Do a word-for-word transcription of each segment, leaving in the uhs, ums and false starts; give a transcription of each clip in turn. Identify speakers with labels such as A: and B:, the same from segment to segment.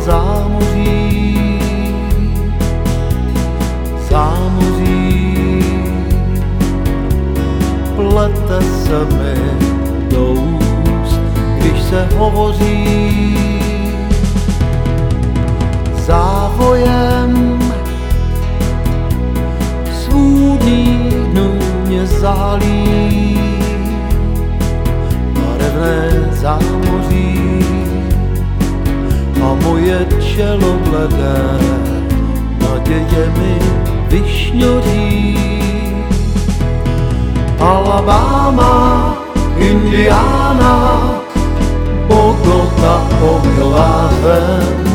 A: zámoří, zámoří. Plete se mi do úst, když se hovoří, závojem svůdných dnů mě zálí barevné zámoří a moje čelo bledé naděje mi vyšňoří. Alabama, Indiana, Bogota, Ohio zem.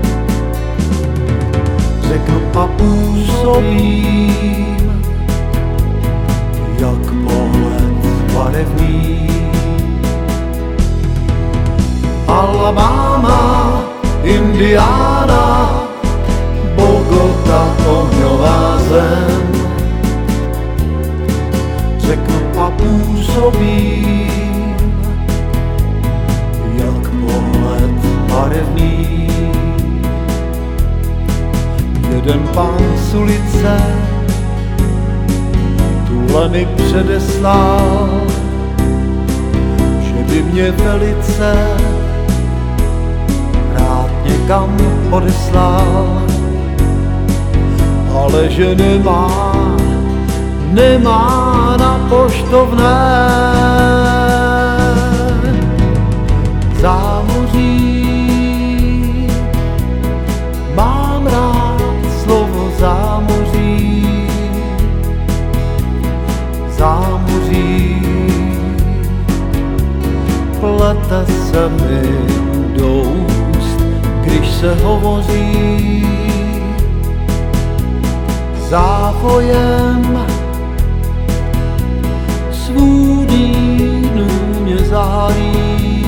A: Řeknu a působím, jak pohled barevný. Alabama, Indiana, Bogota, Ohio zem. Řeknu a působím, jak pohled barevný. Jeden pán z ulice tuhle mi předeslal, že by mě velice rád někam odeslal, ale že nemá, nemá na poštovné. Zámoří, mám rád slovo zámoří, zámoří. Plete se mi do úst, když se hovoří, závojem svůdných dnů mě zálí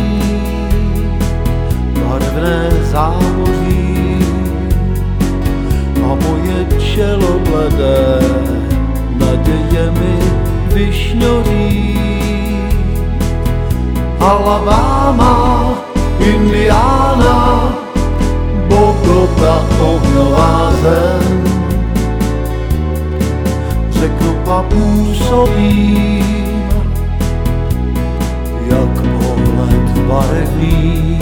A: barevné zámoří a moje čelo bledé naděje mi vyšňoří. Alabama, Indiana, Bogota, Ohio zem. Řeknu a působím, jak pohled barevný.